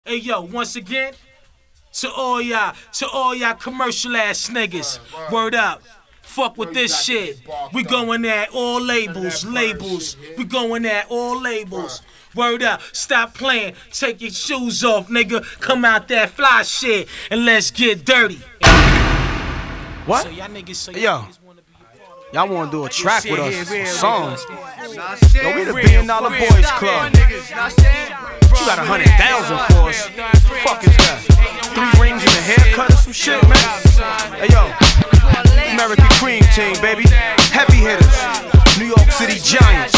Hey yo, once again, to all y'all commercial ass niggas, word up. Fuck with this shit. We going at all labels. We going at all labels. Word up, stop playing, take your shoes off, nigga. Come out that fly shit and let's get dirty. What? So y'all niggas, Yo, y'all wanna do a track with us, a song? Yo, we the $1 Billion Boys Club. You got 100,000 for us. Fuck is that? 3 rings and a haircut or some shit, man? Hey yo, American Cream Team, baby. Heavy hitters, New York City Giants.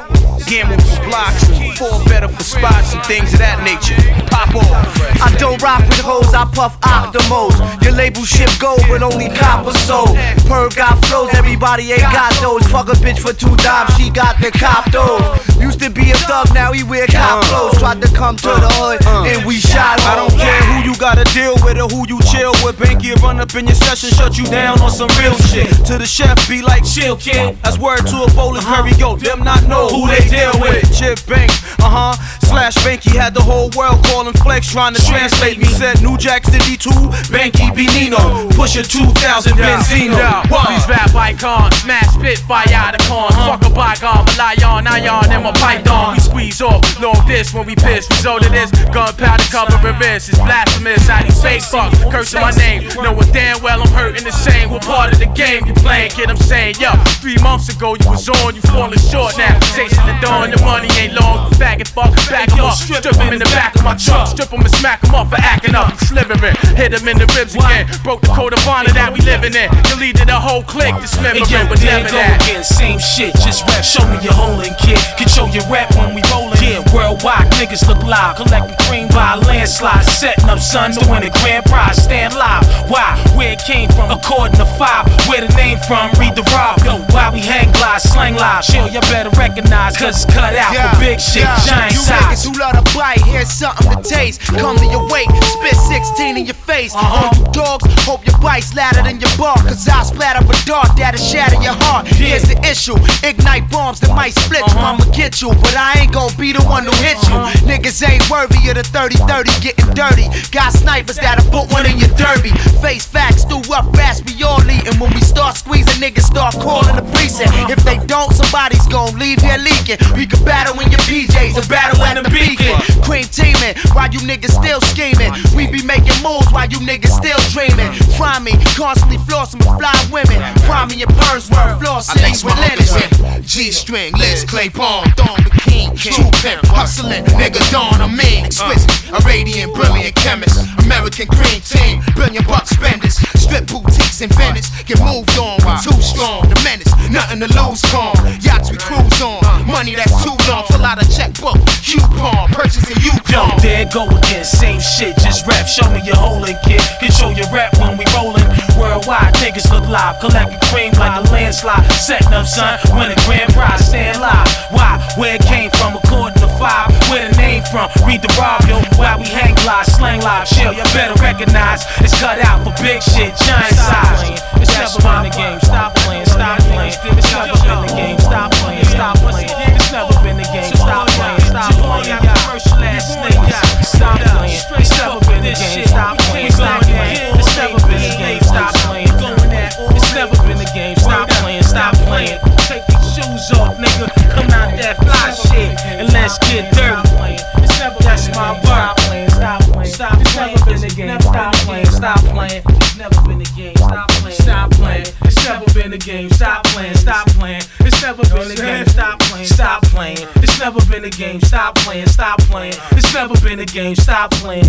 Gamble for blocks, 4 better for spots and things of that nature. Pop off. I don't rock with hoes, I puff octomos. Your label ship gold, but only copper sold. Perv got flows, everybody ain't got those. Fuck a bitch for 2 dimes, she got the cop those. Used to be a thug, now he wear cop clothes. Tried to come to the hood, and we shot I don't care who you gotta deal with or who you chill with. Banky run up in your session, shut you down on some real shit. To the chef, be like, chill kid. That's word to a bowling curry, yo, them not know who they deal with. Chip Banks, slash Banky had the whole world calling flex, trying to translate me. Said New Jack City 2, Banky Benino, push a 2000 Benzino. These rap icons, smash spit, fire out of corn. Fuck a bygone, rely on ion and my python. We squeeze off, long this when we piss. Result of this, gunpowder cover reverse. It's blasphemous, how these fake fuck, cursing my name. Knowing damn well I'm hurting the same. What part of the game you playing, kid? I'm saying, yo, 3 months ago you was on, you falling short now. Chasing the dawn, your money ain't long. Faggot fuck, back him up, strip him in the back of my truck. Strip him and smack him up for acting up, slivering. Hit him in the ribs again, broke the code of honor that we living in. Deleted the whole clique, dismembering, but there never go that. again, same shit, just rap, show me your holding, kid. Control your rap when we rollin'. Yeah, worldwide, niggas look live, collecting cream by a landslide. Setting up sons to win a grand prize, stand live. Why? Where it came from, according to 5. Where the name from, read the rob. Yo, why we hang glide, slang live. Chill, you better recognize, cause it's cut out for big shit, giant you size. niggas who love to bite, here's something to taste. Come to your wake, spit 16 in your face. All you dogs, hope your bite's louder than your bark. Cause I'll splatter with dark that'll shatter your heart. Here's the issue, ignite bombs that might split you. I'ma get you, but I ain't gon' be the one who hit you. Niggas ain't worthy of the 30-30 getting dirty. Got snipers that'll put one in your derby. Face facts, do up fast, we all eatin'. When we start squeezing, niggas start calling the precinct. If they don't, somebody's gon' leave here leaking. We can battle in your PJs, a battle in the beacon. Cream teaming, while you niggas still scheming. We be making moves while you niggas still dreaming. Find me, constantly flossing with fly women. Find me in Pernsworth, flossing with linen. G-string, Liz, Clay Palm, Dawn Bikini, True Pimp, hustling, nigga Dawn, I mean, exquisite, a radiant, brilliant chemist, American Cream Team, $1 billion spenders, strip boutiques in Venice, get moved on with too strong, the menace, nothing to lose, calm, yachts we cruise on, money that's too long, fill out a checkbook, coupon, purchasing Yo, Yukon. there go again, same shit, just rap, show me your holding, kid. Control your rap when we rollin'. Worldwide, niggas look live, collecting cream like a landslide. Setting up, son, win a grand prize, stand live. Why? Where it came from, according to 5. Where the name from, read the rob, yo. Why we hang glide, slang live, chill, you better recognize. It's cut out for big shit, giant size. It's never been the game, stop playing, stop playing. It's never been the game, stop playing, stop playing. It's never been the game, stop playing, stop playing. Commercial ass niggas, stop playing. It's never been the game, stop playing, stop playing. It's never been the game, stop playing. It's never been the game, stop playing, stop playing. Take your shoes off, nigga. Come out that fly shit and let's get dirty. That's my word. Stop playing, stop playing. It's never been the game, stop playing, stop playing. It's never been the game, stop playing, stop playing. It's never been the game, stop playing, stop playing. It's never been the game, stop playing, stop playing. It's never been the game, stop playing, stop playing. It's never been the game, stop playing.